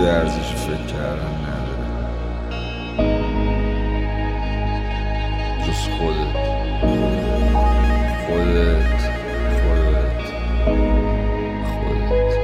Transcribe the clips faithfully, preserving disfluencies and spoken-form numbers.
ارزش فکر کردن نداره جز خودت خودت خودت خودت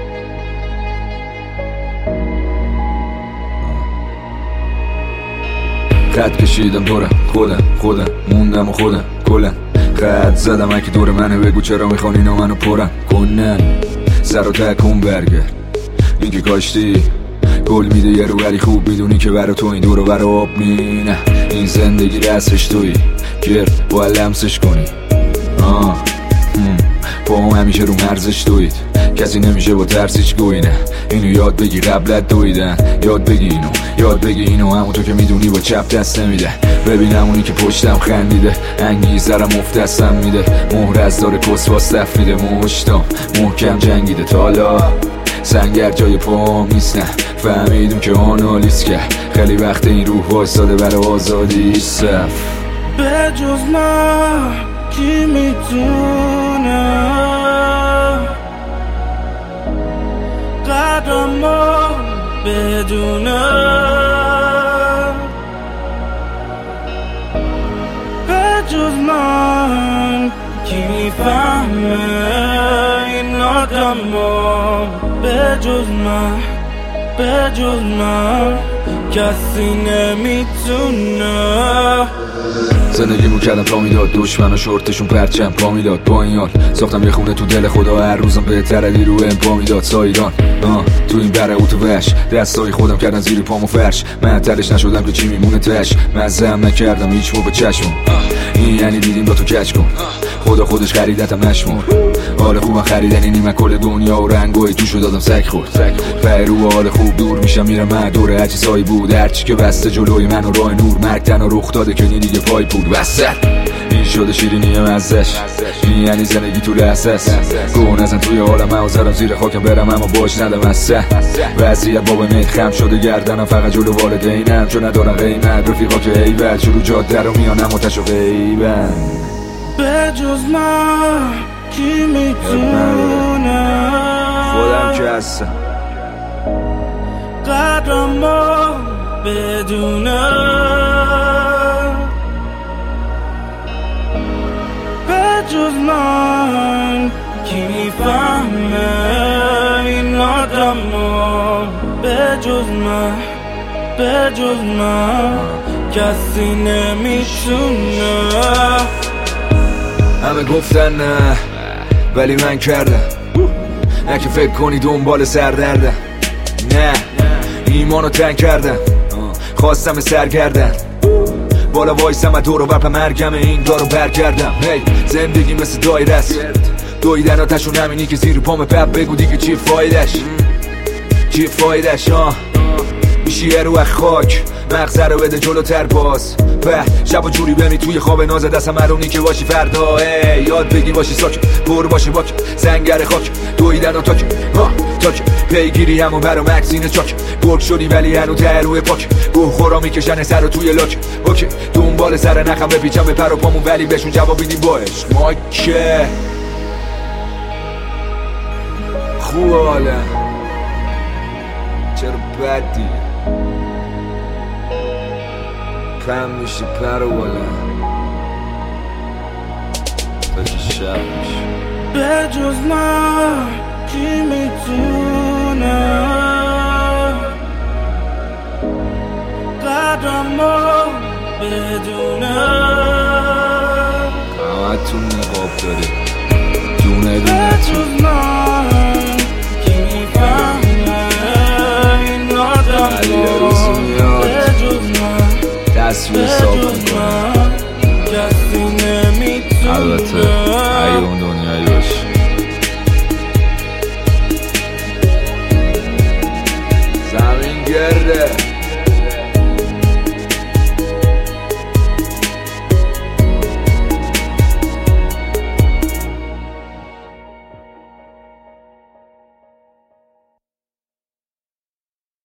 خط کشیدم دورم خودم خودم موندم و خودم کلم خط زدم اگه دور منه بگو چرا میخوان اینا منو پرم کنن سر و تکون برگرد این که کاشتی گل میده یه رو ولی خوب میدونی که برا تو این دور و برا آب نی نه این زندگی رسش توی گرد باید لمسش کنی آه با هم همیشه رو مرزش دوید کسی نمیشه با ترس هیچ گوی نه اینو یاد بگی قبلت دویدن یاد بگی اینو یاد بگی اینو همون تو که میدونی با چپ دست نمیده ببینم اونی که پشتم خندیده انگیزرم مفتستم میده مهر از داره کس واستف میده مشتم محکم جنگیده تالا سنگر جای پام نیست نه فهمیدم که آنالیز کرد خیلی وقت این روح وایستاده برای آزادیش صف به جز من کی میتونه قدرمو بدونه به جز من کی میفهمه این آدمو به جز من به جز من کسی نمیتونه زندگیمو کردم تا میداد دشمن و شورتشون پرچم پا میداد با این حال ساختم یه خونه تو دل خدا هر روزم بهتره دی رو ام پا میداد سایران تو این بره اوتو وش دستای خودم کردن زیر پامو فرش من تلش نشدم که چی میمونه تش مزم نکردم هیچ موقع چشمم این یعنی دیدیم با تو کچ کن خدا خودش خریدتم نشمر حال خوبم خریدنی نیمه کل دنیا و رنگوی توشو دادم سک خورد فرو حال خوب دور میشم میرم من دوره هرچی سایی بود هرچی که بسته جلوی من و راه نور مرگ تنها رخ داده که دیگه پای پود وسط این شده شیرینی مزش این یعنی زندگی تو لحظه‌ست گو نزن توی حالم من زدم زیر خاکم برم اما باش ندم از سه وضعیت باب میت خم شده گردنم فقط جلو والدینم چون ندارم قیمت رفیقا که ایول شروع جاده رو میانم آتش و غیبن به جز من کی میتونه خودم که هستم قدرمو بدونه به جز من کی میفهمه این آدمو به جز من به جز من کسی نمیتونه همه گفتن نه ولی من کردم نه که فکر کنی دنبال سردردم نه ایمانو تنگ کردم خواستم سرگردن بالا وایسم و دور و برپ مرگم این دارو برگردم هی زندگی مثل دایره است دویدن آتشون همینی که زیر پام پپ بگو دیگه چی فایدش چی فایدش آه میشی یه رو خاک مغزه رو بده جلوتر باز به شب و جوری بمی توی خواب نازه دستم معلوم که باشی فردا ای یاد بگی باشی ساک پر باشی باک سنگر خاک دویدن و تاک ها تاک پیگیری همون برا مکسین چاک گرگ شدی ولی هنو ته روی پاک گوه خورا میکشن سر رو توی لاک اوکی دنبال سر نخم بپیچم به پر و پامون ولی بهشون جواب میدیم با عشق ما که خوب حالا چرا بد دیگه پم میشه پر و بالا تا که شب میشه به جز من کی میتونه قدرمو بدونه همتون نقاب داره دونه به دونه جز من کی میفهمه این آدمو به جز من تصویر